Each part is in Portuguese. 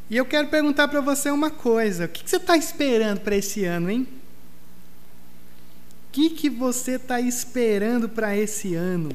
E eu quero perguntar para você uma coisa. O que você está esperando para esse ano, hein? O que você está esperando para esse ano?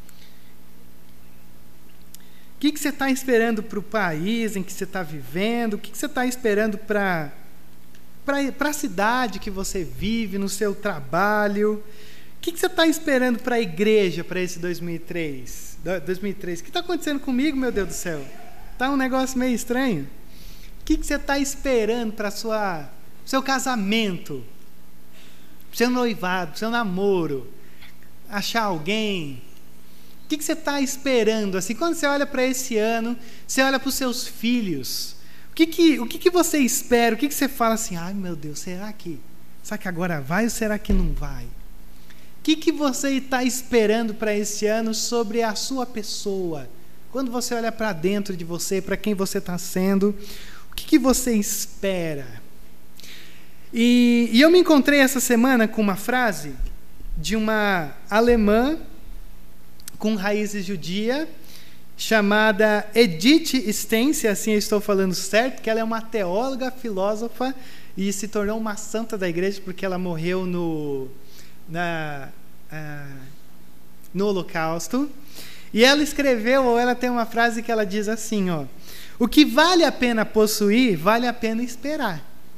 O que você está esperando para o país em que você está vivendo? O que você está esperando para a cidade que você vive, no seu trabalho? O que você está esperando para a igreja, para esse 2003? O que está acontecendo comigo, meu Deus do céu? Está um negócio meio estranho. O que você está esperando para o seu casamento? Para o seu noivado, para o seu namoro? Achar alguém? O que você está esperando? Assim, quando você olha para esse ano, você olha para os seus filhos. O que você espera? O que você fala assim, ai meu Deus, será que agora vai ou será que não vai? O que você está esperando para esse ano sobre a sua pessoa? Quando você olha para dentro de você, para quem você está sendo, o que você espera? E eu me encontrei essa semana com uma frase de uma alemã com raízes judia, chamada Edith Stein, se assim eu estou falando certo, que ela é uma teóloga, filósofa, e se tornou uma santa da igreja porque ela morreu no Holocausto. E ela escreveu, ou ela tem uma frase que ela diz assim, ó: o que vale a pena possuir, vale a pena esperar.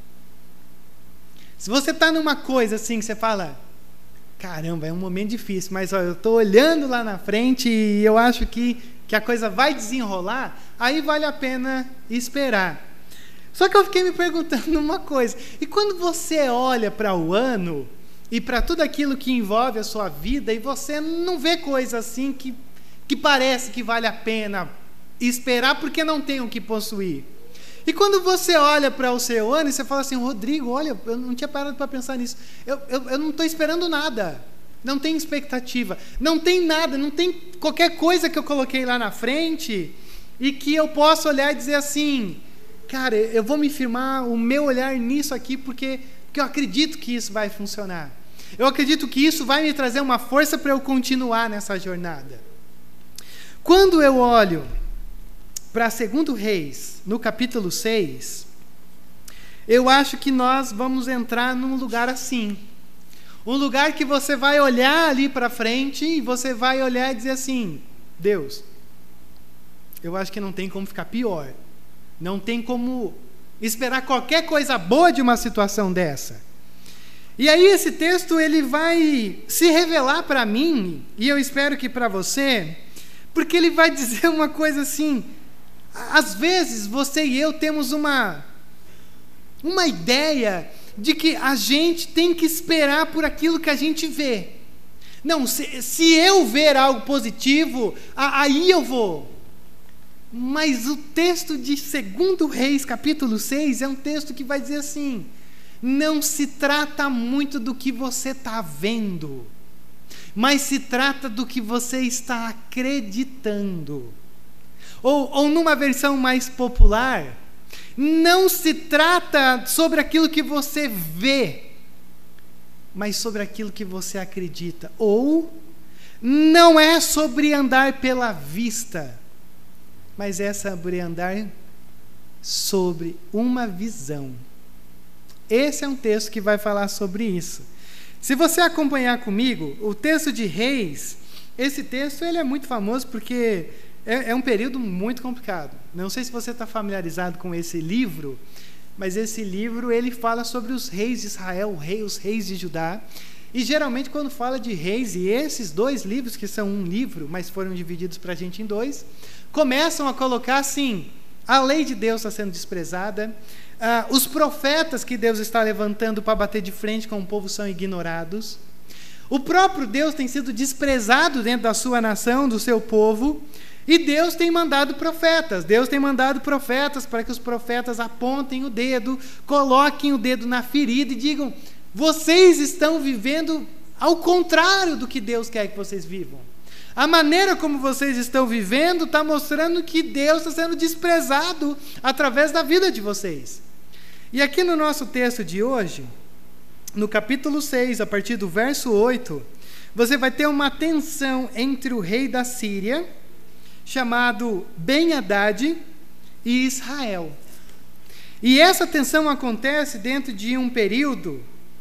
Se você está numa coisa assim que você fala, caramba, é um momento difícil, mas ó, eu estou olhando lá na frente e eu acho que a coisa vai desenrolar, aí vale a pena esperar. Só que eu fiquei me perguntando uma coisa, e quando você olha para o ano e para tudo aquilo que envolve a sua vida e você não vê coisa assim que parece que vale a pena esperar porque não tem o que possuir. E quando você olha para o seu ano e você fala assim, Rodrigo, olha, eu não tinha parado para pensar nisso, eu não estou esperando nada, não tem expectativa, não tem nada, não tem qualquer coisa que eu coloquei lá na frente e que eu possa olhar e dizer assim, cara, eu vou me firmar o meu olhar nisso aqui porque eu acredito que isso vai funcionar. Eu acredito que isso vai me trazer uma força para eu continuar nessa jornada. Quando eu olho para 2 Reis, no capítulo 6, eu acho que nós vamos entrar num lugar assim. Um lugar que você vai olhar ali para frente e você vai olhar e dizer assim, Deus, eu acho que não tem como ficar pior. Não tem como esperar qualquer coisa boa de uma situação dessa. E aí esse texto ele vai se revelar para mim, e eu espero que para você, porque ele vai dizer uma coisa assim, às vezes você e eu temos uma ideia de que a gente tem que esperar por aquilo que a gente vê. Não, se eu ver algo positivo, aí eu vou. Mas o texto de 2 Reis, capítulo 6, é um texto que vai dizer assim, não se trata muito do que você está vendo, mas se trata do que você está acreditando. Ou numa versão mais popular, não se trata sobre aquilo que você vê, mas sobre aquilo que você acredita. Ou não é sobre andar pela vista, mas é sobre andar sobre uma visão. Esse é um texto que vai falar sobre isso. Se você acompanhar comigo, o texto de Reis, esse texto ele é muito famoso porque é um período muito complicado. Não sei se você está familiarizado com esse livro, mas esse livro ele fala sobre os reis de Israel, os reis de Judá. E geralmente quando fala de reis, e esses 2 livros, que são um livro, mas foram divididos para a gente em 2, começam a colocar assim, a lei de Deus está sendo desprezada, os profetas que Deus está levantando para bater de frente com o povo são ignorados, o próprio Deus tem sido desprezado dentro da sua nação, do seu povo, e Deus tem mandado profetas para que os profetas apontem o dedo, coloquem o dedo na ferida e digam, vocês estão vivendo ao contrário do que Deus quer que vocês vivam. A maneira como vocês estão vivendo está mostrando que Deus está sendo desprezado através da vida de vocês. E aqui no nosso texto de hoje, no capítulo 6, a partir do verso 8, você vai ter uma tensão entre o rei da Síria, chamado Ben-Hadad, e Israel. E essa tensão acontece dentro de um período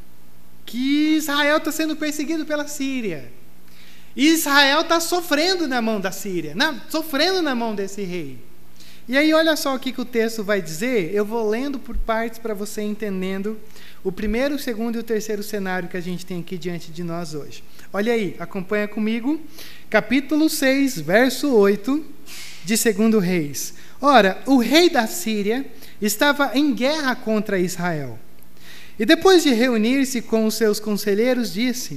que Israel está sendo perseguido pela Síria. E Israel está sofrendo na mão da Síria, sofrendo na mão desse rei. E aí olha só o que o texto vai dizer. Eu vou lendo por partes para você entendendo o primeiro, o segundo e o terceiro cenário que a gente tem aqui diante de nós hoje. Olha aí, acompanha comigo, capítulo 6, verso 8 de 2 Reis. Ora, o rei da Síria estava em guerra contra Israel. E depois de reunir-se com os seus conselheiros, disse: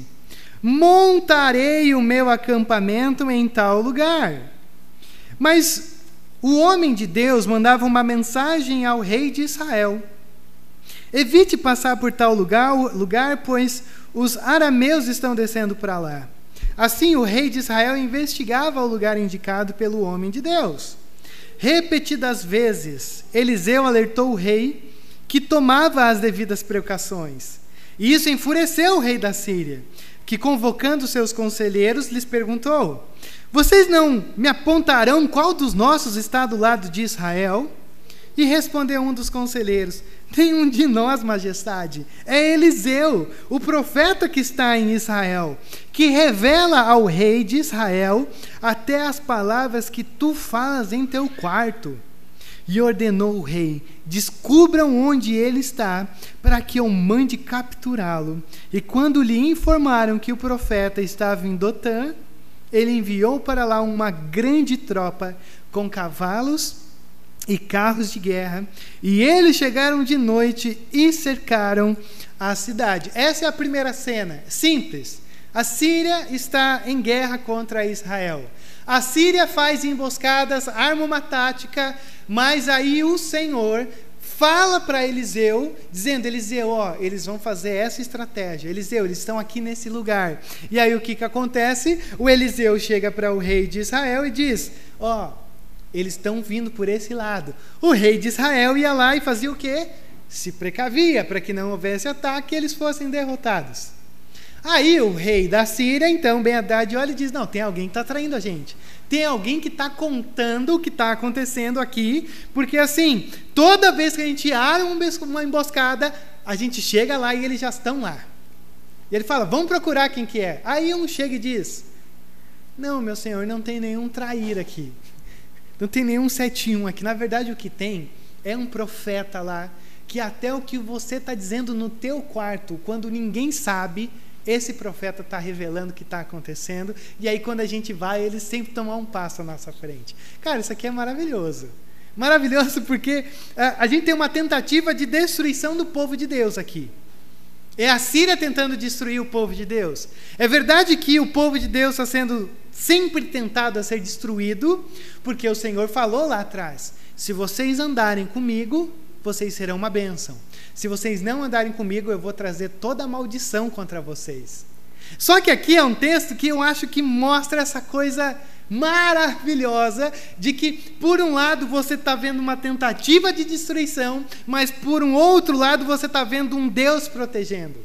montarei o meu acampamento em tal lugar. Mas o homem de Deus mandava uma mensagem ao rei de Israel: evite passar por tal lugar, pois os arameus estão descendo para lá. Assim, o rei de Israel investigava o lugar indicado pelo homem de Deus. Repetidas vezes, Eliseu alertou o rei que tomava as devidas precauções. E isso enfureceu o rei da Síria, que, convocando seus conselheiros, lhes perguntou: vocês não me apontarão qual dos nossos está do lado de Israel? E respondeu um dos conselheiros: nenhum de nós, majestade. É Eliseu, o profeta que está em Israel, que revela ao rei de Israel até as palavras que tu falas em teu quarto. E ordenou o rei: descubram onde ele está, para que eu mande capturá-lo. E quando lhe informaram que o profeta estava em Dotã, ele enviou para lá uma grande tropa com cavalos e carros de guerra, e eles chegaram de noite e cercaram a cidade. Essa é a primeira cena, simples. A Síria está em guerra contra Israel. A Síria faz emboscadas, arma uma tática, mas aí o Senhor fala para Eliseu, dizendo: Eliseu, eles vão fazer essa estratégia. Eliseu, eles estão aqui nesse lugar. E aí o que acontece? O Eliseu chega para o rei de Israel e diz: eles estão vindo por esse lado. O rei de Israel ia lá e fazia o quê? Se precavia para que não houvesse ataque e eles fossem derrotados. Aí o rei da Síria, então, Ben-Hadad, olha e diz: não, tem alguém que está traindo a gente. Tem alguém que está contando o que está acontecendo aqui, porque assim, toda vez que a gente arma uma emboscada, a gente chega lá e eles já estão lá. E ele fala: vamos procurar quem que é. Aí um chega e diz: não, meu senhor, não tem nenhum traíra aqui. Não tem nenhum 71 aqui. Na verdade, o que tem é um profeta lá, que até o que você está dizendo no teu quarto, quando ninguém sabe, esse profeta está revelando o que está acontecendo. E aí, quando a gente vai, eles sempre tomam um passo à nossa frente. Cara, isso aqui é maravilhoso. Maravilhoso porque a gente tem uma tentativa de destruição do povo de Deus aqui. É a Síria tentando destruir o povo de Deus. É verdade que o povo de Deus está sendo sempre tentado a ser destruído, porque o Senhor falou lá atrás: se vocês andarem comigo, vocês serão uma bênção. Se vocês não andarem comigo, eu vou trazer toda a maldição contra vocês. Só que aqui é um texto que eu acho que mostra essa coisa maravilhosa de que, por um lado, você está vendo uma tentativa de destruição, mas por um outro lado, você está vendo um Deus protegendo.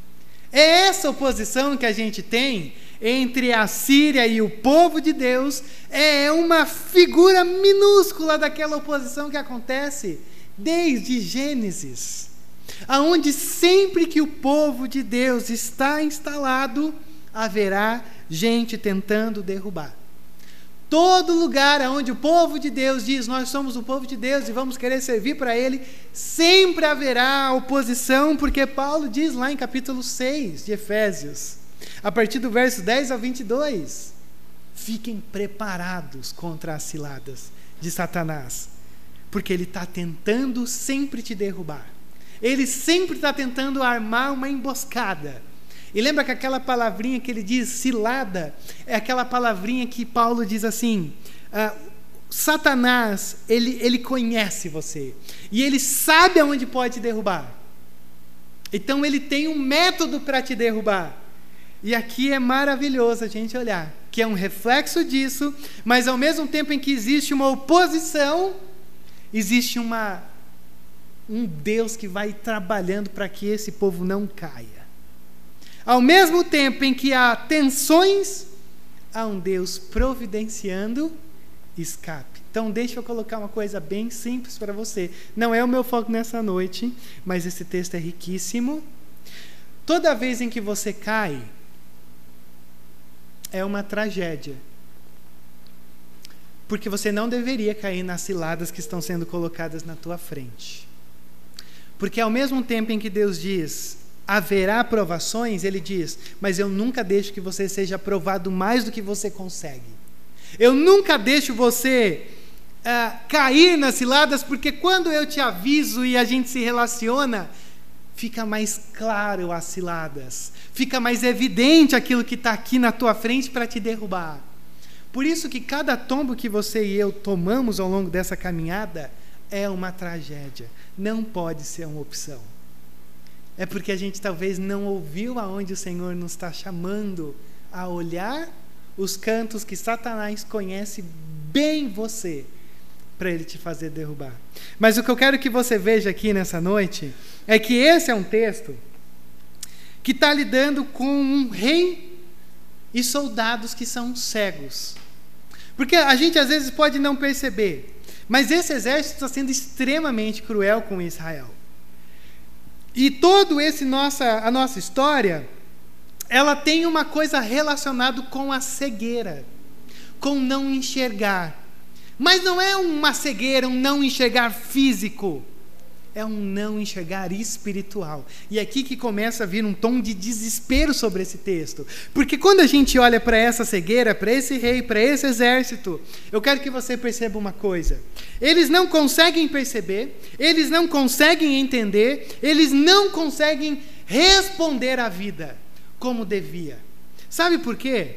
É essa oposição que a gente tem entre a Síria e o povo de Deus, é uma figura minúscula daquela oposição que acontece desde Gênesis, aonde sempre que o povo de Deus está instalado, haverá gente tentando derrubar. Todo lugar onde o povo de Deus diz: nós somos o povo de Deus e vamos querer servir para Ele, sempre haverá oposição, porque Paulo diz lá em capítulo 6 de Efésios, a partir do verso 10 ao 22, fiquem preparados contra as ciladas de Satanás, porque ele está tentando sempre te derrubar. Ele sempre está tentando armar uma emboscada. E lembra que aquela palavrinha que ele diz, cilada, é aquela palavrinha que Paulo diz assim: Satanás, ele conhece você, e ele sabe aonde pode te derrubar. Então ele tem um método para te derrubar. E aqui é maravilhoso a gente olhar, que é um reflexo disso, mas ao mesmo tempo em que existe uma oposição, existe um Deus que vai trabalhando para que esse povo não caia. Ao mesmo tempo em que há tensões, há um Deus providenciando escape. Então deixa eu colocar uma coisa bem simples para você. Não é o meu foco nessa noite, mas esse texto é riquíssimo. Toda vez em que você cai, é uma tragédia. Porque você não deveria cair nas ciladas que estão sendo colocadas na tua frente. Porque ao mesmo tempo em que Deus diz, haverá provações, Ele diz, mas eu nunca deixo que você seja provado mais do que você consegue. Eu nunca deixo você cair nas ciladas, porque quando eu te aviso e a gente se relaciona, fica mais claro as ciladas, fica mais evidente aquilo que está aqui na tua frente para te derrubar. Por isso que cada tombo que você e eu tomamos ao longo dessa caminhada é uma tragédia, não pode ser uma opção. É porque a gente talvez não ouviu aonde o Senhor nos está chamando a olhar os cantos que Satanás conhece bem você, para ele te fazer derrubar. Mas o que eu quero que você veja aqui nessa noite é que esse é um texto que está lidando com um rei e soldados que são cegos. Porque a gente às vezes pode não perceber, mas esse exército está sendo extremamente cruel com Israel. E toda a nossa história, ela tem uma coisa relacionada com a cegueira, com não enxergar. Mas não é uma cegueira, um não enxergar físico, é um não enxergar espiritual. E é aqui que começa a vir um tom de desespero sobre esse texto. Porque quando a gente olha para essa cegueira, para esse rei, para esse exército, eu quero que você perceba uma coisa. Eles não conseguem perceber, eles não conseguem entender, eles não conseguem responder à vida como devia. Sabe por quê?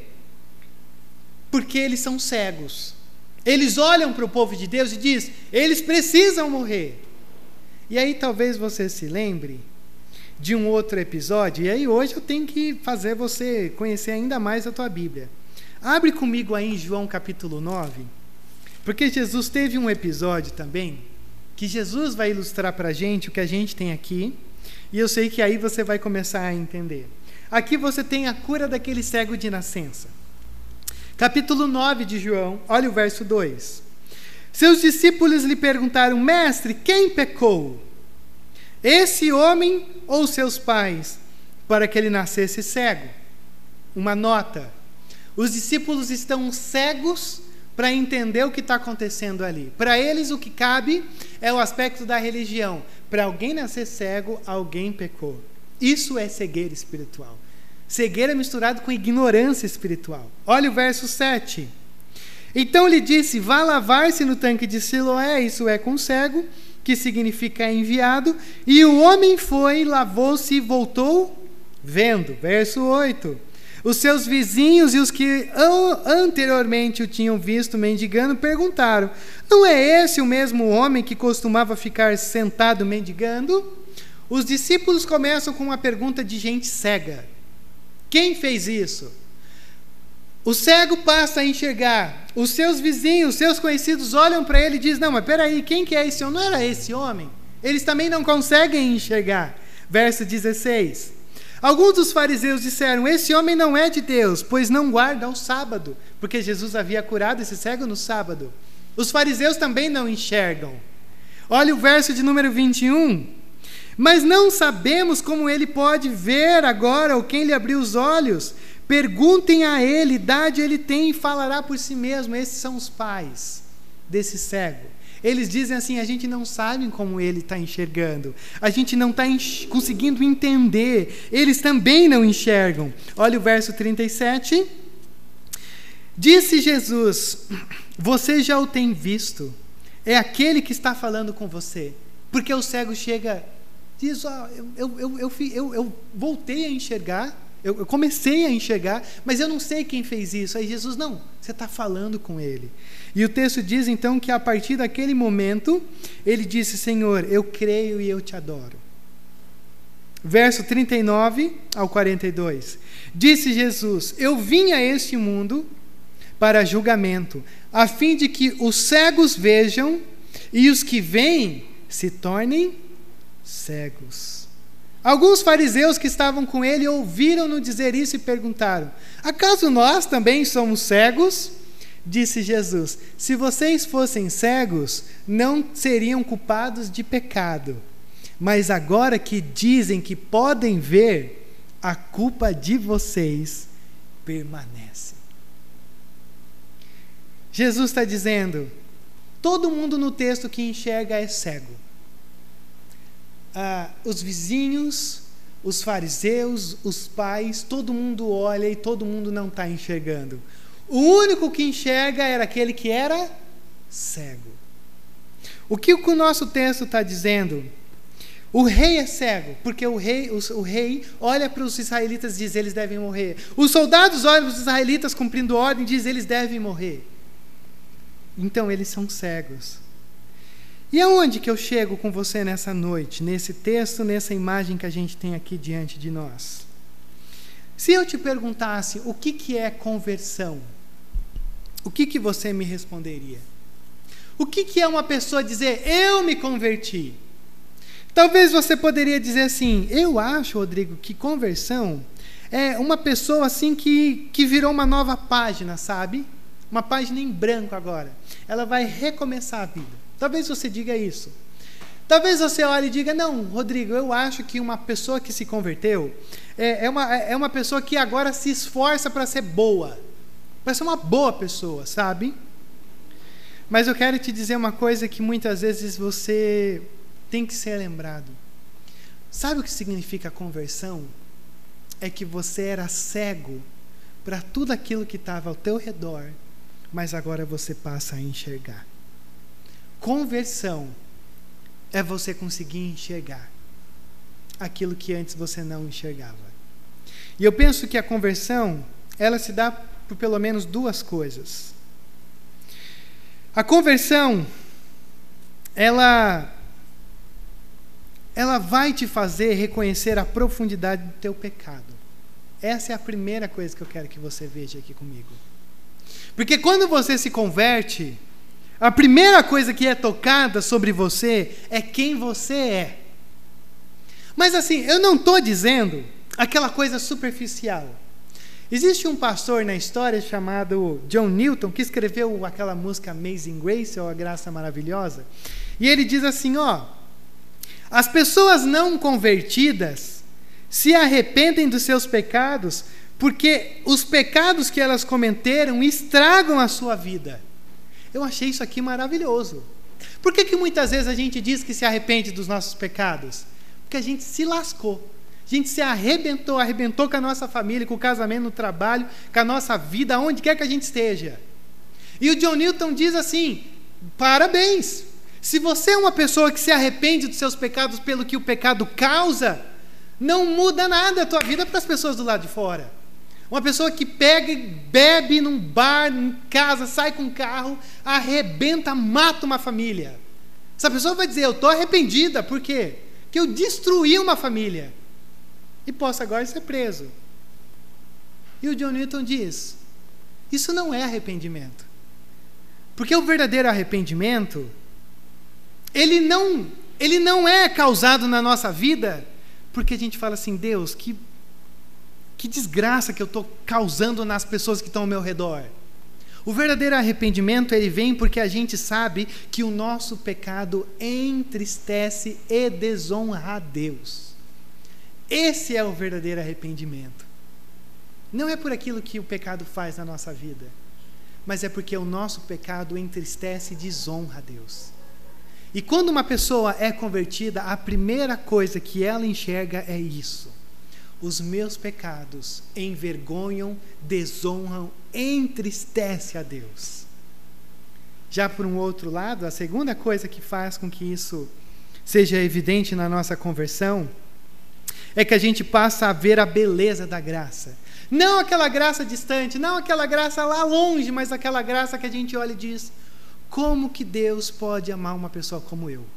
Porque eles são cegos. Eles olham para o povo de Deus e dizem, eles precisam morrer. E aí talvez você se lembre de um outro episódio, e aí hoje eu tenho que fazer você conhecer ainda mais a tua Bíblia. Abre comigo aí em João capítulo 9, porque Jesus teve um episódio também, que Jesus vai ilustrar para a gente o que a gente tem aqui, e eu sei que aí você vai começar a entender. Aqui você tem a cura daquele cego de nascença. Capítulo 9 de João, olha o verso 2. Seus discípulos lhe perguntaram, mestre, quem pecou? Esse homem ou seus pais, para que ele nascesse cego? Uma nota. Os discípulos estão cegos para entender o que está acontecendo ali. Para eles o que cabe é o aspecto da religião. Para alguém nascer cego, alguém pecou. Isso é cegueira espiritual. Cegueira misturada com ignorância espiritual. Olha o verso 7. Então lhe disse, vá lavar-se no tanque de Siloé, isso é com cego, que significa enviado, e o homem foi, lavou-se e voltou vendo. Verso 8. Os seus vizinhos e os que anteriormente o tinham visto mendigando perguntaram, não é esse o mesmo homem que costumava ficar sentado mendigando? Os discípulos começam com uma pergunta de gente cega. Quem fez isso? O cego passa a enxergar. Os seus vizinhos, os seus conhecidos olham para ele e dizem, não, mas peraí, quem que é esse homem? Não era esse homem? Eles também não conseguem enxergar. Verso 16. Alguns dos fariseus disseram, esse homem não é de Deus, pois não guarda o sábado, porque Jesus havia curado esse cego no sábado. Os fariseus também não enxergam. Olha o verso de número 21. Mas não sabemos como ele pode ver agora, ou quem lhe abriu os olhos. Perguntem a ele, idade ele tem e falará por si mesmo. Esses são os pais desse cego. Eles dizem assim, a gente não sabe como ele está enxergando. A gente não está conseguindo entender. Eles também não enxergam. Olha o verso 37. Disse Jesus, você já o tem visto. É aquele que está falando com você. Porque o cego chega... Diz, eu voltei a enxergar, eu comecei a enxergar, mas eu não sei quem fez isso. Aí Jesus, não, você está falando com ele. E o texto diz então que a partir daquele momento, ele disse, Senhor, eu creio e eu te adoro. Verso 39 ao 42. Disse Jesus, eu vim a este mundo para julgamento, a fim de que os cegos vejam e os que veem se tornem cegos. Alguns fariseus que estavam com ele ouviram-no dizer isso e perguntaram, acaso nós também somos cegos? disse Jesus: se vocês fossem cegos, não seriam culpados de pecado. Mas agora que dizem que podem ver, a culpa de vocês permanece. Jesus está dizendo: todo mundo no texto que enxerga é cego. Os vizinhos, os fariseus, os pais, todo mundo olha e todo mundo não está enxergando. O único que enxerga era aquele que era cego. O que o nosso texto está dizendo? O rei é cego, porque o rei olha para os israelitas e diz: eles devem morrer. Os soldados olham para os israelitas cumprindo ordem e diz: eles devem morrer. Então eles são cegos. E aonde que eu chego com você nessa noite, nesse texto, nessa imagem que a gente tem aqui diante de nós? Se eu te perguntasse o que é conversão, o que você me responderia? O que é uma pessoa dizer: eu me converti? Talvez você poderia dizer assim: eu acho, Rodrigo, que conversão é uma pessoa assim que virou uma nova página, sabe? Uma página em branco agora. Ela vai recomeçar a vida. Talvez você diga isso. Talvez você olhe e diga: não, Rodrigo, eu acho que uma pessoa que se converteu é uma pessoa que agora se esforça para ser boa, para ser uma boa pessoa, sabe? Mas eu quero te dizer uma coisa que muitas vezes você tem que ser lembrado. Sabe o que significa conversão? É que você era cego para tudo aquilo que estava ao teu redor, mas agora você passa a enxergar. Conversão é você conseguir enxergar aquilo que antes você não enxergava. E eu penso que a conversão, ela se dá por pelo menos duas coisas. A conversão, ela vai te fazer reconhecer a profundidade do teu pecado. Essa é a primeira coisa que eu quero que você veja aqui comigo. Porque quando você se converte, a primeira coisa que é tocada sobre você é quem você é. Mas assim, eu não estou dizendo aquela coisa superficial. Existe um pastor na história chamado John Newton, que escreveu aquela música Amazing Grace, ou A Graça Maravilhosa, e ele diz assim: as pessoas não convertidas se arrependem dos seus pecados porque os pecados que elas cometeram estragam a sua vida. Eu achei isso aqui maravilhoso. Por que muitas vezes a gente diz que se arrepende dos nossos pecados? Porque a gente se lascou. A gente se arrebentou com a nossa família, com o casamento, no trabalho, com a nossa vida, aonde quer que a gente esteja. E o John Newton diz assim: parabéns! Se você é uma pessoa que se arrepende dos seus pecados pelo que o pecado causa, não muda nada a tua vida para as pessoas do lado de fora. Uma pessoa que pega e bebe num bar, em casa, sai com um carro, arrebenta, mata uma família. Essa pessoa vai dizer: eu estou arrependida. Por quê? Porque eu destruí uma família e posso agora ser preso. E o John Newton diz: isso não é arrependimento. Porque o verdadeiro arrependimento, ele não é causado na nossa vida porque a gente fala assim: Deus, que desgraça que eu estou causando nas pessoas que estão ao meu redor. O verdadeiro arrependimento, ele vem porque a gente sabe que o nosso pecado entristece e desonra a Deus. Esse é o verdadeiro arrependimento. Não é por aquilo que o pecado faz na nossa vida, mas é porque o nosso pecado entristece e desonra a Deus. E quando uma pessoa é convertida, a primeira coisa que ela enxerga é isso: os meus pecados envergonham, desonram, entristece a Deus. Já por um outro lado, a segunda coisa que faz com que isso seja evidente na nossa conversão é que a gente passa a ver a beleza da graça. Não aquela graça distante, não aquela graça lá longe, mas aquela graça que a gente olha e diz: como que Deus pode amar uma pessoa como eu?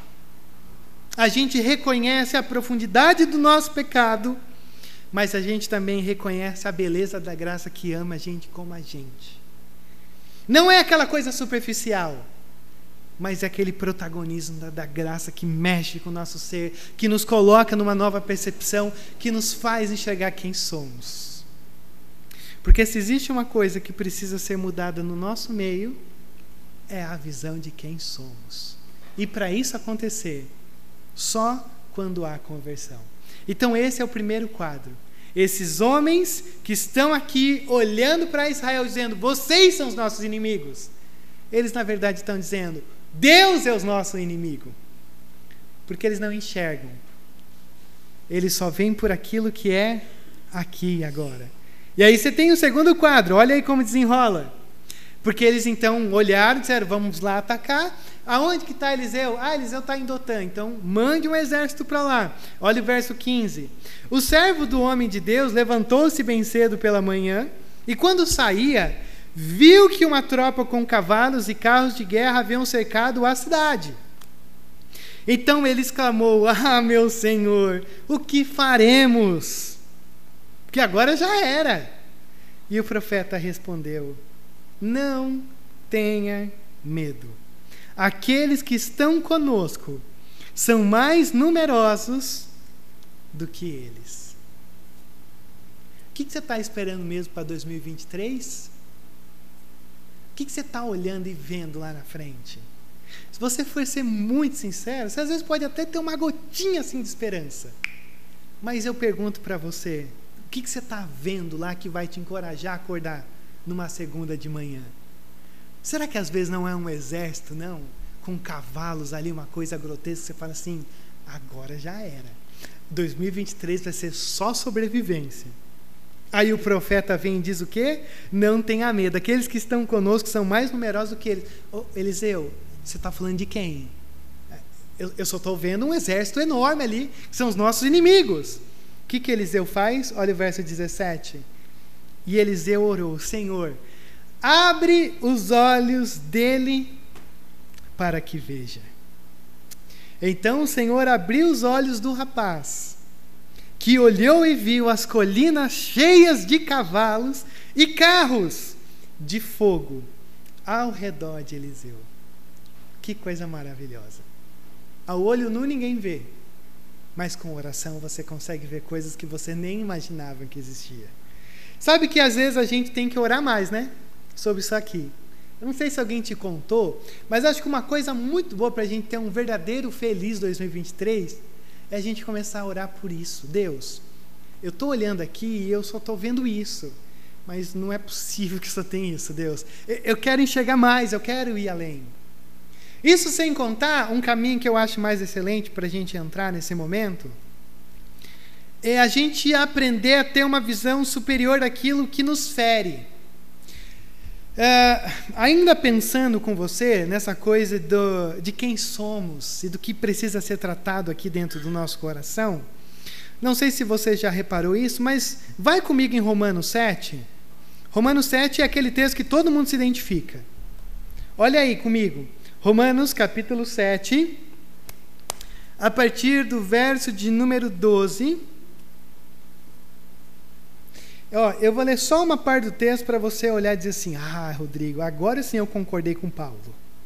A gente reconhece a profundidade do nosso pecado, mas a gente também reconhece a beleza da graça que ama a gente como a gente. Não é aquela coisa superficial, mas é aquele protagonismo da graça que mexe com o nosso ser, que nos coloca numa nova percepção, que nos faz enxergar quem somos. Porque se existe uma coisa que precisa ser mudada no nosso meio, é a visão de quem somos. E para isso acontecer, só quando há conversão. Então esse é o primeiro quadro. Esses homens que estão aqui olhando para Israel dizendo, vocês são os nossos inimigos. Eles na verdade estão dizendo, Deus é o nosso inimigo. Porque eles não enxergam. Eles só veem por aquilo que é aqui e agora. E aí você tem o segundo quadro, olha aí como desenrola. Porque eles então olharam e disseram, vamos lá atacar. Aonde que está Eliseu? Eliseu está em Dotã, então mande um exército para lá. Olha o verso 15. O servo do homem de Deus levantou-se bem cedo pela manhã, e quando saía, viu que uma tropa com cavalos e carros de guerra haviam cercado a cidade. Então ele exclamou, meu Senhor, o que faremos? Porque agora já era. E o profeta respondeu, não tenha medo. Aqueles que estão conosco são mais numerosos do que eles. O que você está esperando mesmo para 2023? O que você está olhando e vendo lá na frente? Se você for ser muito sincero, você às vezes pode até ter uma gotinha assim de esperança. Mas eu pergunto para você, o que você está vendo lá que vai te encorajar a acordar numa segunda de manhã? Será que às vezes não é um exército, não? Com cavalos ali, uma coisa grotesca, você fala assim, agora já era. 2023 vai ser só sobrevivência. Aí o profeta vem e diz o quê? Não tenha medo, aqueles que estão conosco são mais numerosos do que eles. Eliseu, você está falando de quem? Eu só estou vendo um exército enorme ali, que são os nossos inimigos. O que Eliseu faz? Olha o verso 17. E Eliseu orou, Senhor, abre os olhos dele para que veja. Então o Senhor abriu os olhos do rapaz, que olhou e viu as colinas cheias de cavalos e carros de fogo ao redor de Eliseu. Que coisa maravilhosa. Ao olho nu ninguém vê, mas com oração você consegue ver coisas que você nem imaginava que existia. Sabe que às vezes a gente tem que orar mais, né? Sobre isso aqui. Eu não sei se alguém te contou, mas acho que uma coisa muito boa para a gente ter um verdadeiro feliz 2023 é a gente começar a orar por isso. Deus, eu estou olhando aqui e eu só estou vendo isso, mas não é possível que só tenha isso, Deus. Eu quero enxergar mais, eu quero ir além. Isso sem contar um caminho que eu acho mais excelente para a gente entrar nesse momento, é a gente aprender a ter uma visão superior daquilo que nos fere. Ainda pensando com você nessa coisa de quem somos e do que precisa ser tratado aqui dentro do nosso coração, não sei se você já reparou isso, mas vai comigo em Romanos 7. Romanos 7 é aquele texto que todo mundo se identifica. Olha aí comigo, Romanos capítulo 7, a partir do verso de número 12. Eu vou ler só uma parte do texto para você olhar e dizer assim, Rodrigo, agora sim eu concordei com Paulo.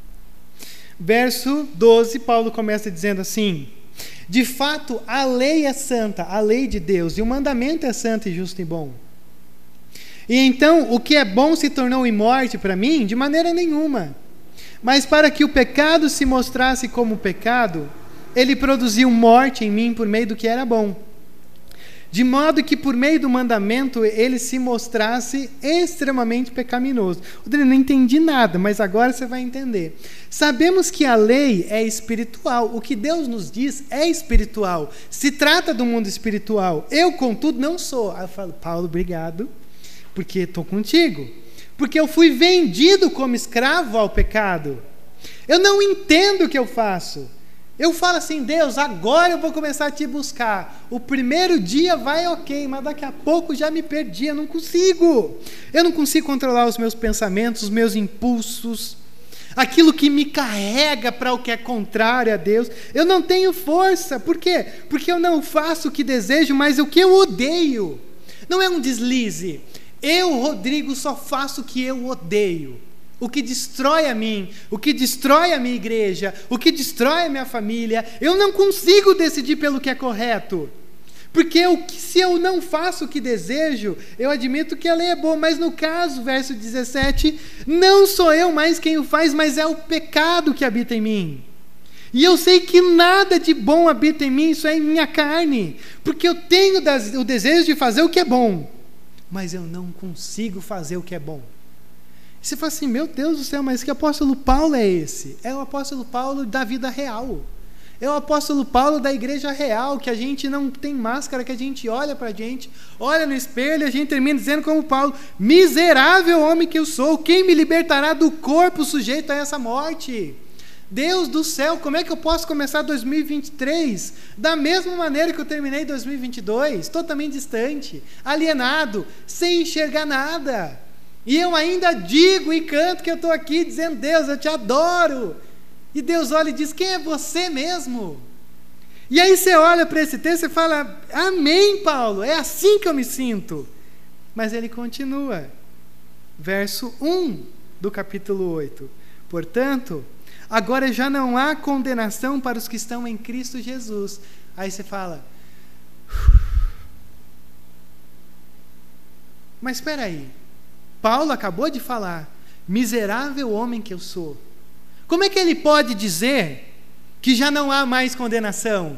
Verso 12, Paulo começa dizendo assim, de fato a lei é santa, a lei de Deus, e o mandamento é santo e justo e bom. E então o que é bom se tornou em morte para mim? De maneira nenhuma. Mas para que o pecado se mostrasse como pecado, ele produziu morte em mim por meio do que era bom. De modo que por meio do mandamento ele se mostrasse extremamente pecaminoso. Rodrigo, não entendi nada, mas agora você vai entender. Sabemos que a lei é espiritual. O que Deus nos diz é espiritual. Se trata do mundo espiritual. Eu, contudo, não sou. Aí eu falo, Paulo, obrigado, porque estou contigo. Porque eu fui vendido como escravo ao pecado. Eu não entendo o que eu faço. Eu falo assim, Deus, agora eu vou começar a te buscar. O primeiro dia vai ok, mas daqui a pouco já me perdi, eu não consigo. Eu não consigo controlar os meus pensamentos, os meus impulsos, aquilo que me carrega para o que é contrário a Deus. Eu não tenho força. Por quê? Porque eu não faço o que desejo, mas o que eu odeio. Não é um deslize. Eu, Rodrigo, só faço o que eu odeio. O que destrói a mim, o que destrói a minha igreja, o que destrói a minha família. Eu não consigo decidir pelo que é correto. Porque se eu não faço o que desejo, eu admito que a lei é boa. Mas no caso, verso 17, não sou eu mais quem o faz, mas é o pecado que habita em mim. E eu sei que nada de bom habita em mim, isso é em minha carne. Porque eu tenho o desejo de fazer o que é bom, mas eu não consigo fazer o que é bom. E você fala assim, meu Deus do céu, mas que apóstolo Paulo é esse? É o apóstolo Paulo da vida real. É o apóstolo Paulo da igreja real, que a gente não tem máscara, que a gente olha para a gente, olha no espelho e a gente termina dizendo como Paulo, miserável homem que eu sou, quem me libertará do corpo sujeito a essa morte? Deus do céu, como é que eu posso começar 2023 da mesma maneira que eu terminei 2022, totalmente distante, alienado, sem enxergar nada? E eu ainda digo e canto que eu estou aqui dizendo, Deus, eu te adoro. E Deus olha e diz, quem é você mesmo? E aí você olha para esse texto e fala, amém, Paulo, é assim que eu me sinto. Mas ele continua, verso 1 do capítulo 8. Portanto, agora já não há condenação para os que estão em Cristo Jesus. Aí você fala, mas espera aí, Paulo acabou de falar, miserável homem que eu sou. Como é que ele pode dizer que já não há mais condenação?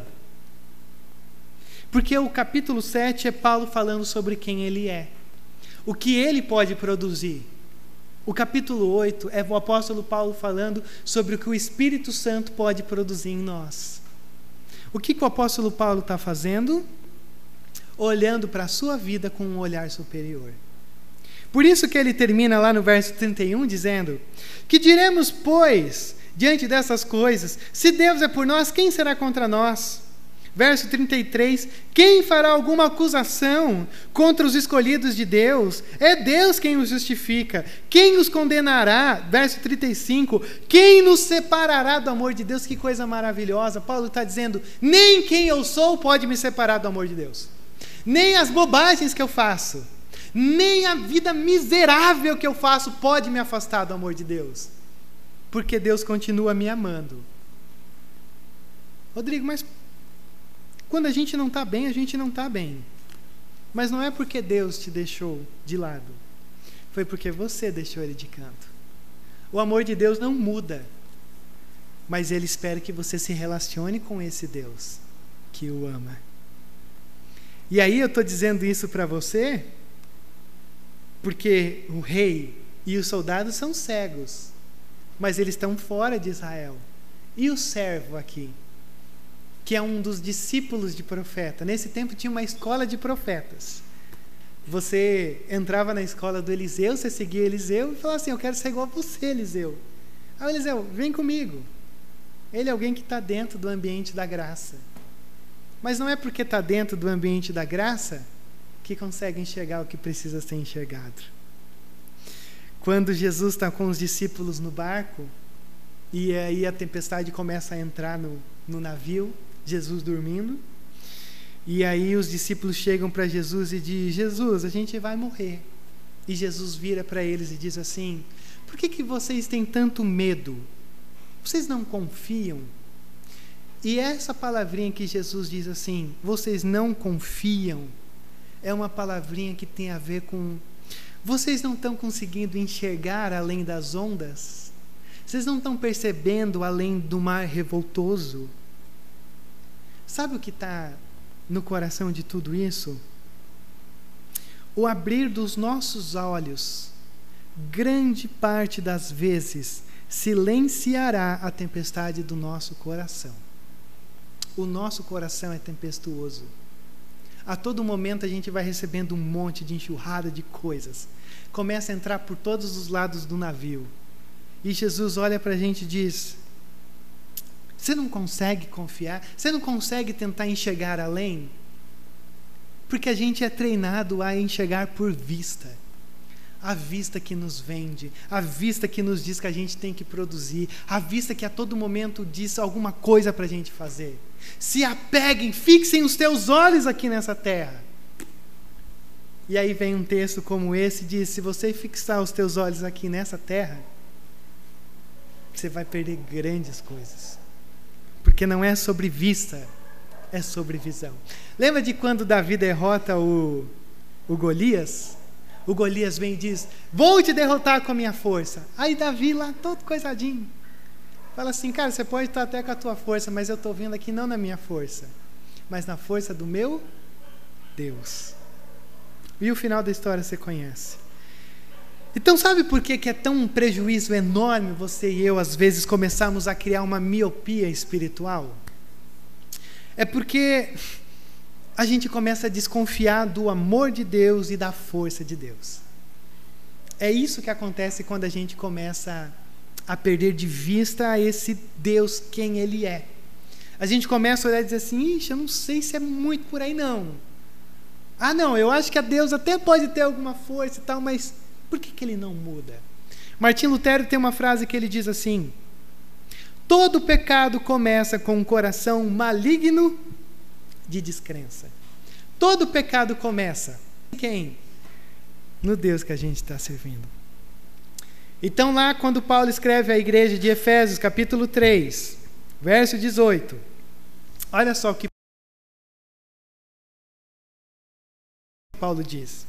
Porque o capítulo 7 é Paulo falando sobre quem ele é, o que ele pode produzir. O capítulo 8 é o apóstolo Paulo falando sobre o que o Espírito Santo pode produzir em nós. O que o apóstolo Paulo está fazendo? Olhando para a sua vida com um olhar superior. Por isso que ele termina lá no verso 31 dizendo, que diremos, pois, diante dessas coisas, se Deus é por nós, quem será contra nós? Verso 33, quem fará alguma acusação contra os escolhidos de Deus? É Deus quem os justifica. Quem os condenará? Verso 35, quem nos separará do amor de Deus? Que coisa maravilhosa. Paulo está dizendo, nem quem eu sou pode me separar do amor de Deus. Nem as bobagens que eu faço, nem a vida miserável que eu faço pode me afastar do amor de Deus. Porque Deus continua me amando. Rodrigo, mas quando a gente não está bem, a gente não está bem. Mas não é porque Deus te deixou de lado. Foi porque você deixou Ele de canto. O amor de Deus não muda. Mas Ele espera que você se relacione com esse Deus que o ama. E aí eu estou dizendo isso para você porque o rei e os soldados são cegos, mas eles estão fora de Israel. E o servo aqui, que é um dos discípulos de profeta. Nesse tempo tinha uma escola de profetas. Você entrava na escola do Eliseu, você seguia Eliseu e falava assim, eu quero ser igual a você, Eliseu. Aí o Eliseu, vem comigo. Ele é alguém que está dentro do ambiente da graça. Mas não é porque está dentro do ambiente da graça que consegue enxergar o que precisa ser enxergado. Quando Jesus está com os discípulos no barco, e aí a tempestade começa a entrar no navio, Jesus dormindo, e aí os discípulos chegam para Jesus e dizem, Jesus, a gente vai morrer. E Jesus vira para eles e diz assim, por que vocês têm tanto medo? Vocês não confiam? E essa palavrinha que Jesus diz assim, vocês não confiam, é uma palavrinha que tem a ver com, vocês não estão conseguindo enxergar além das ondas? Vocês não estão percebendo além do mar revoltoso? Sabe o que está no coração de tudo isso? O abrir dos nossos olhos, grande parte das vezes, silenciará a tempestade do nosso coração. O nosso coração é tempestuoso. A todo momento a gente vai recebendo um monte de enxurrada de coisas. Começa a entrar por todos os lados do navio. E Jesus olha para a gente e diz, você não consegue confiar? Você não consegue tentar enxergar além? Porque a gente é treinado a enxergar por vista. A vista que nos vende, a vista que nos diz que a gente tem que produzir, a vista que a todo momento diz alguma coisa para a gente fazer. Se apeguem, fixem os teus olhos aqui nessa terra. E aí vem um texto como esse e diz, se você fixar os teus olhos aqui nessa terra, você vai perder grandes coisas. Porque não é sobre vista, é sobre visão. Lembra de quando Davi derrota o Golias? O Golias vem e diz: vou te derrotar com a minha força. Aí Davi lá, todo coisadinho, fala assim: cara, você pode estar até com a tua força, mas eu estou vindo aqui não na minha força, mas na força do meu Deus. E o final da história você conhece. Então sabe por que é tão um prejuízo enorme você e eu às vezes começarmos a criar uma miopia espiritual? É porque a gente começa a desconfiar do amor de Deus e da força de Deus. É isso que acontece quando a gente começa a perder de vista esse Deus, quem Ele é. A gente começa a olhar e dizer assim: ixi, eu não sei se é muito por aí não. Ah não, eu acho que a Deus até pode ter alguma força e tal, mas por que Ele não muda? Martim Lutero tem uma frase que ele diz assim: todo pecado começa com um coração maligno de descrença. Todo pecado começa em quem? No Deus que a gente está servindo. Então lá quando Paulo escreve à igreja de Efésios, capítulo 3, verso 18, olha só o que Paulo diz: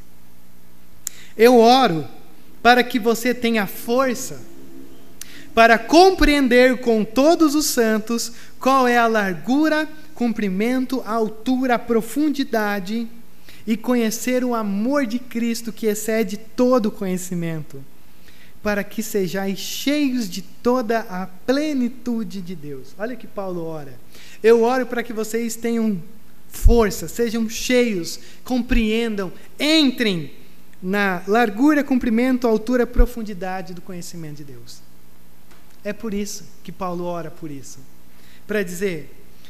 eu oro para que você tenha força para compreender com todos os santos qual é a largura, comprimento, a altura, a profundidade, e conhecer o amor de Cristo que excede todo conhecimento, para que sejais cheios de toda a plenitude de Deus. Olha que Paulo ora: eu oro para que vocês tenham força, sejam cheios, compreendam, entrem na largura, comprimento, altura, profundidade do conhecimento de Deus. É por isso que Paulo ora por isso, para dizer: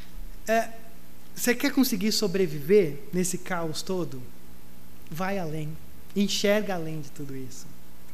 você quer conseguir sobreviver nesse caos todo? Vai além, enxerga além de tudo isso.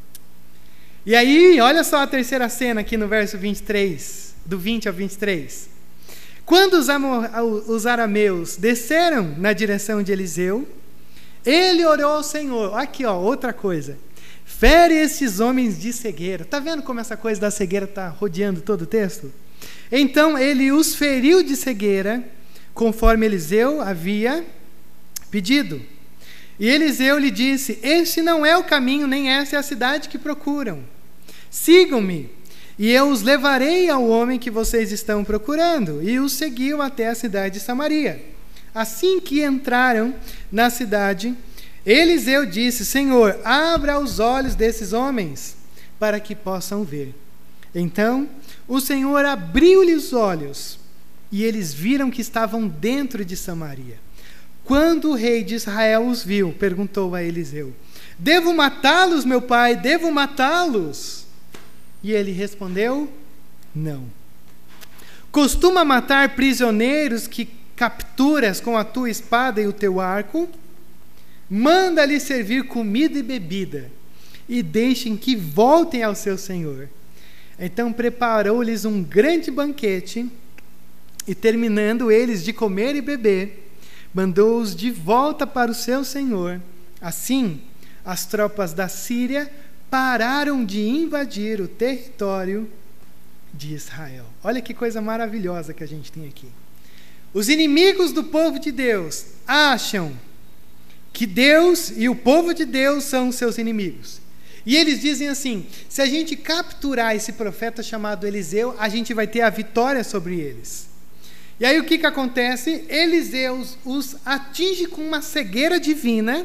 E aí, olha só a terceira cena aqui no verso 23, do 20 ao 23. Quando os arameus desceram na direção de Eliseu, ele orou ao Senhor. Aqui, ó, outra coisa: fere esses homens de cegueira. Está vendo como essa coisa da cegueira está rodeando todo o texto? Então ele os feriu de cegueira, conforme Eliseu havia pedido. E Eliseu lhe disse: este não é o caminho, nem essa é a cidade que procuram. Sigam-me, e eu os levarei ao homem que vocês estão procurando. E os seguiu até a cidade de Samaria. Assim que entraram na cidade, Eliseu disse: Senhor, abra os olhos desses homens, para que possam ver. Então o Senhor abriu-lhes os olhos, e eles viram que estavam dentro de Samaria. Quando o rei de Israel os viu, perguntou a Eliseu: devo matá-los, meu pai? Devo matá-los? E ele respondeu: não. Costuma matar prisioneiros que capturas com a tua espada e o teu arco? Manda-lhes servir comida e bebida, e deixem que voltem ao seu senhor. Então preparou-lhes um grande banquete, e terminando eles de comer e beber, mandou-os de volta para o seu senhor. Assim, as tropas da Síria pararam de invadir o território de Israel. Olha que coisa maravilhosa que a gente tem aqui. Os inimigos do povo de Deus acham que Deus e o povo de Deus são os seus inimigos. E eles dizem assim: se a gente capturar esse profeta chamado Eliseu, a gente vai ter a vitória sobre eles. E aí o que acontece? Eliseu os atinge com uma cegueira divina,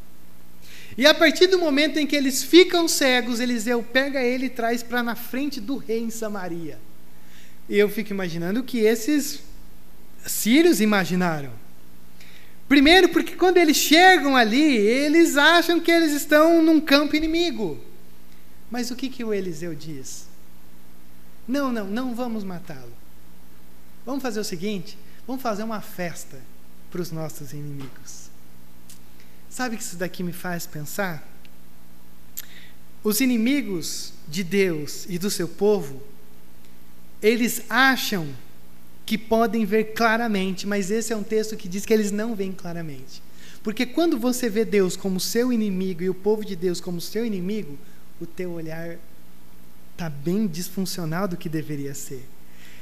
e a partir do momento em que eles ficam cegos, Eliseu pega ele e traz para na frente do rei em Samaria. E eu fico imaginando o que esses sírios imaginaram. Primeiro, porque quando eles chegam ali, eles acham que eles estão num campo inimigo. Mas o que o Eliseu diz? Não vamos matá-lo. Vamos fazer o seguinte: vamos fazer uma festa para os nossos inimigos. Sabe o que isso daqui me faz pensar? Os inimigos de Deus e do seu povo, eles acham que podem ver claramente, mas esse é um texto que diz que eles não veem claramente. Porque quando você vê Deus como seu inimigo e o povo de Deus como seu inimigo, o teu olhar está bem disfuncional do que deveria ser.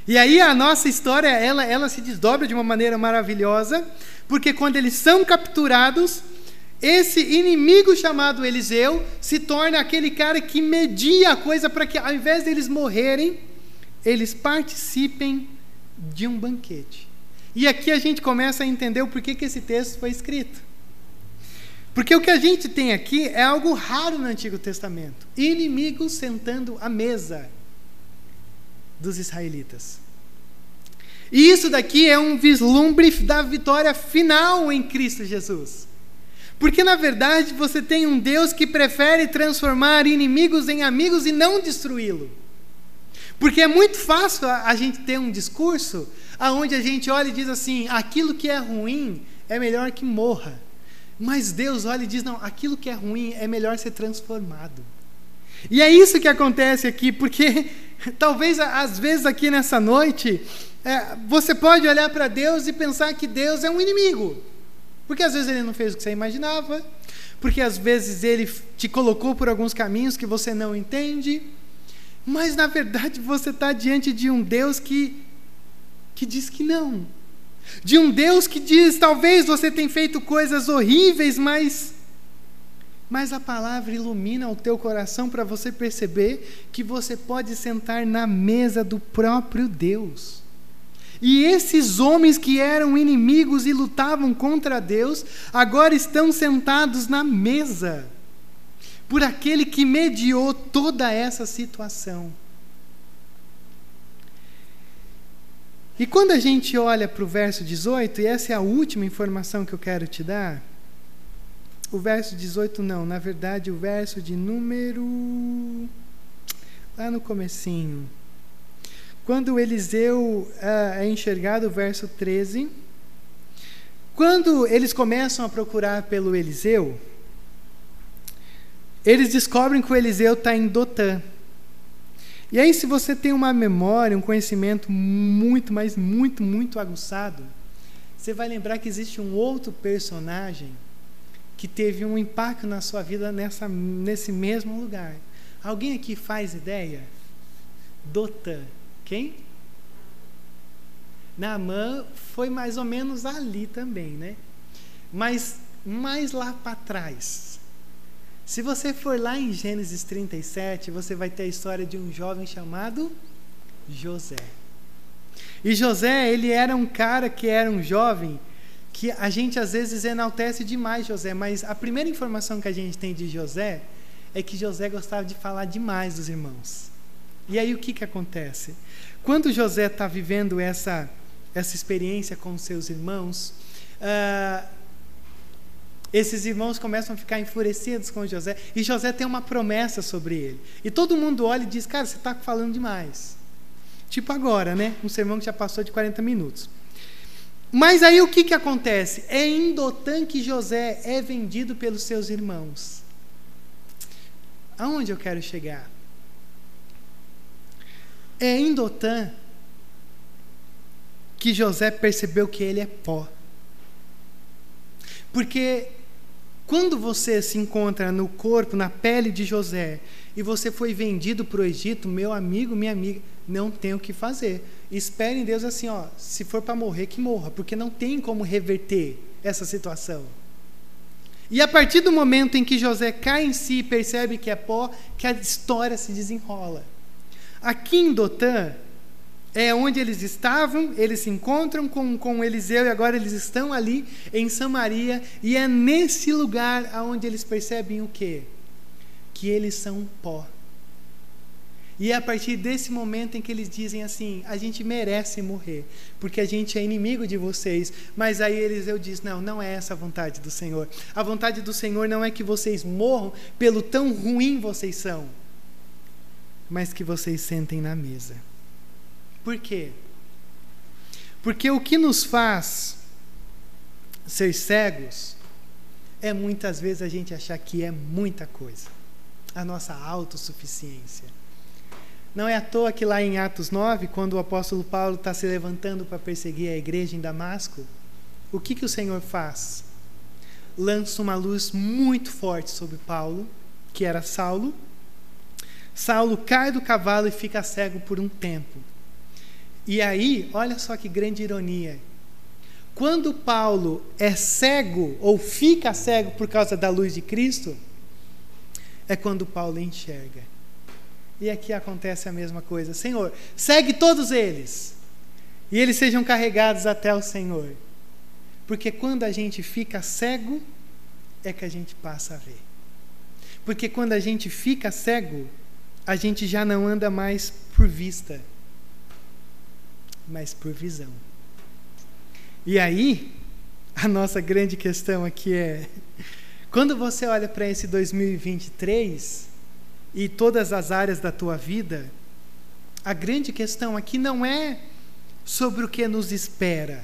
E aí a nossa história, ela se desdobra de uma maneira maravilhosa, porque quando eles são capturados, esse inimigo chamado Eliseu se torna aquele cara que media a coisa para que, ao invés deles morrerem, eles participem de um banquete. E aqui a gente começa a entender o porquê que esse texto foi escrito. Porque o que a gente tem aqui é algo raro no Antigo Testamento. Inimigos sentando à mesa dos israelitas. E isso daqui é um vislumbre da vitória final em Cristo Jesus. Porque, na verdade, você tem um Deus que prefere transformar inimigos em amigos e não destruí-lo. Porque é muito fácil a gente ter um discurso onde a gente olha e diz assim, aquilo que é ruim é melhor que morra. Mas Deus olha e diz, não, aquilo que é ruim é melhor ser transformado. E é isso que acontece aqui, porque talvez, às vezes, aqui nessa noite, você pode olhar para Deus e pensar que Deus é um inimigo. Porque às vezes Ele não fez o que você imaginava, porque às vezes Ele te colocou por alguns caminhos que você não entende, mas na verdade você está diante de um Deus que diz que não. De um Deus que diz, talvez você tenha feito coisas horríveis, mas a palavra ilumina o teu coração para você perceber que você pode sentar na mesa do próprio Deus. E esses homens que eram inimigos e lutavam contra Deus, agora estão sentados na mesa, por aquele que mediou toda essa situação. E quando a gente olha para o verso 18, e essa é a última informação que eu quero te dar, o verso 18 não, na verdade o verso de número... lá no comecinho. Quando Eliseu é enxergado, o verso 13, quando eles começam a procurar pelo Eliseu, eles descobrem que o Eliseu está em Dotã. E aí, se você tem uma memória, um conhecimento muito, mas muito, muito aguçado, você vai lembrar que existe um outro personagem que teve um impacto na sua vida nesse mesmo lugar. Alguém aqui faz ideia? Dotã. Quem? Naamã foi mais ou menos ali também, né? Mas mais lá para trás. Se você for lá em Gênesis 37, você vai ter a história de um jovem chamado José. E José, ele era um cara que era um jovem que a gente às vezes enaltece demais José, mas a primeira informação que a gente tem de José é que José gostava de falar demais dos irmãos. E aí o que acontece? Quando José está vivendo essa experiência com os seus irmãos, esses irmãos começam a ficar enfurecidos com José, e José tem uma promessa sobre ele. E todo mundo olha e diz, cara, você está falando demais. Tipo agora, né? Um sermão que já passou de 40 minutos. Mas aí o que acontece? É em Dotã que José é vendido pelos seus irmãos. Aonde eu quero chegar? É em Dotã que José percebeu que ele é pó. Porque quando você se encontra no corpo, na pele de José, e você foi vendido para o Egito, meu amigo, minha amiga, não tem o que fazer. Espere em Deus assim, se for para morrer, que morra, porque não tem como reverter essa situação. E a partir do momento em que José cai em si e percebe que é pó, que a história se desenrola. Aqui em Dotã é onde eles estavam, eles se encontram com Eliseu e agora eles estão ali em Samaria, e é nesse lugar onde eles percebem o quê? Que eles são pó. E é a partir desse momento em que eles dizem assim, a gente merece morrer, porque a gente é inimigo de vocês. Mas aí Eliseu diz, não é essa a vontade do Senhor. A vontade do Senhor não é que vocês morram pelo tão ruim vocês são, mas que vocês sentem na mesa. Por quê? Porque o que nos faz ser cegos é muitas vezes a gente achar que é muita coisa. A nossa autossuficiência. Não é à toa que lá em Atos 9, quando o apóstolo Paulo está se levantando para perseguir a igreja em Damasco, o que o Senhor faz? Lança uma luz muito forte sobre Paulo, que era Saulo. Saulo cai do cavalo e fica cego por um tempo. E aí, olha só que grande ironia. Quando Paulo é cego, ou fica cego por causa da luz de Cristo, é quando Paulo enxerga. E aqui acontece a mesma coisa. Senhor, segue todos eles, e eles sejam carregados até o Senhor. Porque quando a gente fica cego, é que a gente passa a ver. Porque quando a gente fica cego, a gente já não anda mais por vista, mas por visão. E aí, a nossa grande questão aqui é, quando você olha para esse 2023 e todas as áreas da tua vida, a grande questão aqui não é sobre o que nos espera,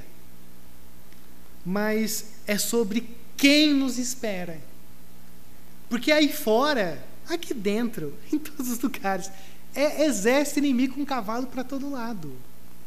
mas é sobre quem nos espera. Porque aí fora, aqui dentro, em todos os lugares, é exército inimigo com cavalo para todo lado.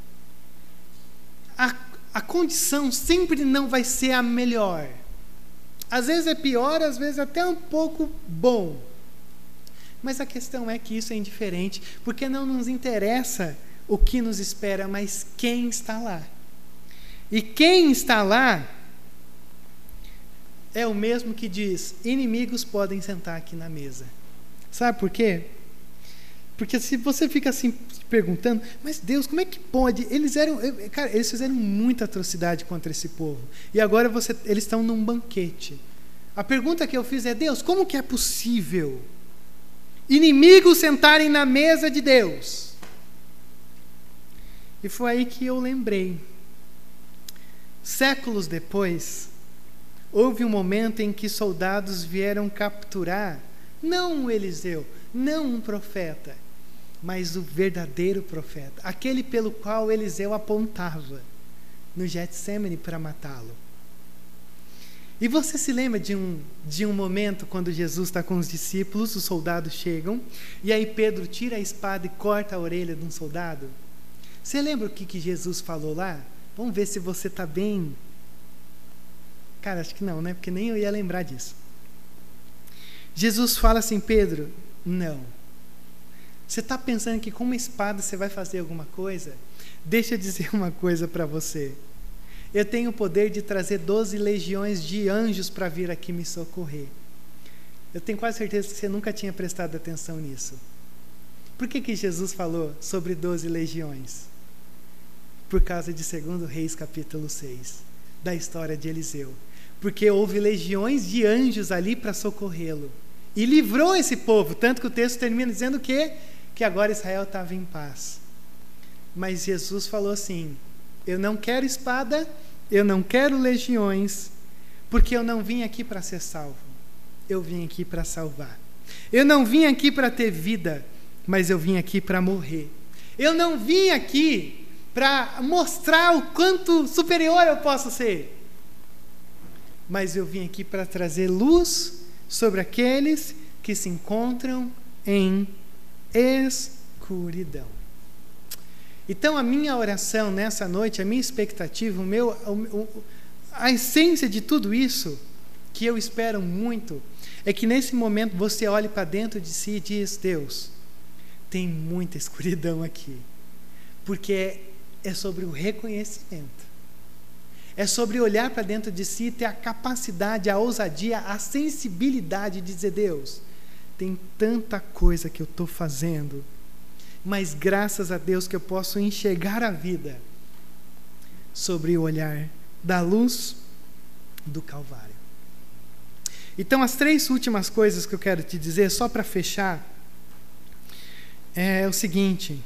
A condição sempre não vai ser a melhor. Às vezes é pior, às vezes até um pouco bom. Mas a questão é que isso é indiferente, porque não nos interessa o que nos espera, mas quem está lá. E quem está lá é o mesmo que diz: inimigos podem sentar aqui na mesa. Sabe por quê? Porque se você fica assim perguntando, mas Deus, como é que pode? Eles fizeram muita atrocidade contra esse povo. E agora eles estão num banquete. A pergunta que eu fiz é: Deus, como que é possível inimigos sentarem na mesa de Deus? E foi aí que eu lembrei. Séculos depois, houve um momento em que soldados vieram capturar, não um Eliseu, não um profeta, mas o verdadeiro profeta, aquele pelo qual Eliseu apontava no Getsemane para matá-lo. E você se lembra de um momento quando Jesus está com os discípulos, os soldados chegam, e aí Pedro tira a espada e corta a orelha de um soldado? Você lembra o que Jesus falou lá? Vamos ver se você está bem. Cara, acho que não, né? Porque nem eu ia lembrar disso. Jesus fala assim: Pedro, não. Você está pensando que com uma espada você vai fazer alguma coisa? Deixa eu dizer uma coisa para você. Eu tenho o poder de trazer 12 legiões de anjos para vir aqui me socorrer. Eu tenho quase certeza que você nunca tinha prestado atenção nisso. Por que Jesus falou sobre 12 legiões? Por causa de 2 Reis capítulo 6, da história de Eliseu. Porque houve legiões de anjos ali para socorrê-lo. E livrou esse povo, tanto que o texto termina dizendo que agora Israel estava em paz. Mas Jesus falou assim: eu não quero espada, eu não quero legiões, porque eu não vim aqui para ser salvo, eu vim aqui para salvar. Eu não vim aqui para ter vida, mas eu vim aqui para morrer. Eu não vim aqui para mostrar o quanto superior eu posso ser, mas eu vim aqui para trazer luz sobre aqueles que se encontram em escuridão. Então a minha oração nessa noite, a minha expectativa, a essência de tudo isso, que eu espero muito, é que nesse momento você olhe para dentro de si e diz: Deus, tem muita escuridão aqui, porque é sobre o reconhecimento. É sobre olhar para dentro de si e ter a capacidade, a ousadia, a sensibilidade de dizer: Deus, tem tanta coisa que eu estou fazendo, mas graças a Deus que eu posso enxergar a vida sobre o olhar da luz do Calvário. Então, as 3 últimas coisas que eu quero te dizer, só para fechar, é o seguinte: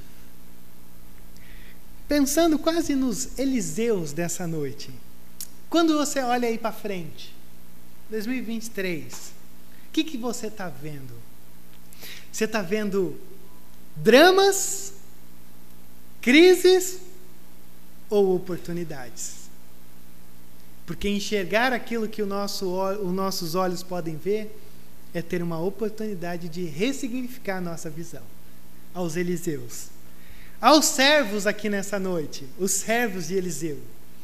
pensando quase nos Eliseus dessa noite, quando você olha aí para frente, 2023, o que você está vendo? Você está vendo dramas, crises ou oportunidades? Porque enxergar aquilo que os nossos olhos podem ver é ter uma oportunidade de ressignificar a nossa visão. Aos Eliseus, aos servos aqui nessa noite, os servos de Eliseu,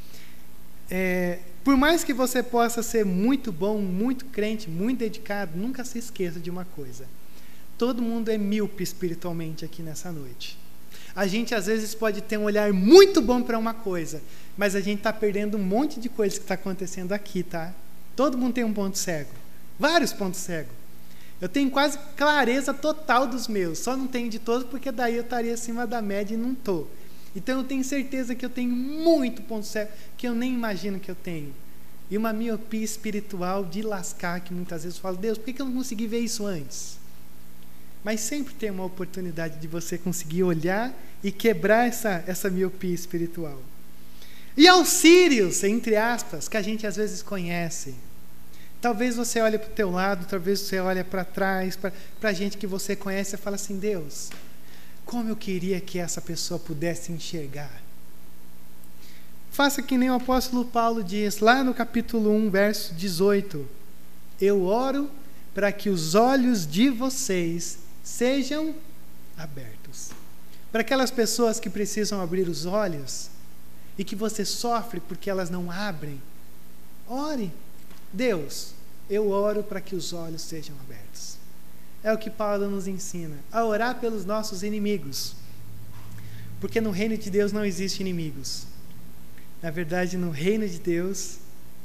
por mais que você possa ser muito bom, muito crente, muito dedicado, nunca se esqueça de uma coisa: todo mundo é míope espiritualmente aqui nessa noite. A gente às vezes pode ter um olhar muito bom para uma coisa, mas a gente está perdendo um monte de coisa que está acontecendo aqui, tá? Todo mundo tem um ponto cego, vários pontos cegos. Eu tenho quase clareza total dos meus, só não tenho de todos porque daí eu estaria acima da média e não estou. Então eu tenho certeza que eu tenho muito ponto cego que eu nem imagino que eu tenho. E uma miopia espiritual de lascar, que muitas vezes eu falo, Deus, por que eu não consegui ver isso antes? Mas sempre tem uma oportunidade de você conseguir olhar e quebrar essa miopia espiritual. E aos sírios, entre aspas, que a gente às vezes conhece. Talvez você olhe para o teu lado, talvez você olhe para trás, para a gente que você conhece e fala assim, Deus, como eu queria que essa pessoa pudesse enxergar. Faça que nem o apóstolo Paulo diz, lá no capítulo 1, verso 18. Eu oro para que os olhos de vocês sejam abertos. Para aquelas pessoas que precisam abrir os olhos e que você sofre porque elas não abrem, ore. Deus, eu oro para que os olhos sejam abertos. É o que Paulo nos ensina, a orar pelos nossos inimigos. Porque no reino de Deus não existe inimigos. Na verdade, no reino de Deus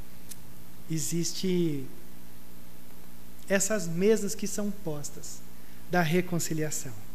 existe essas mesas que são postas da reconciliação.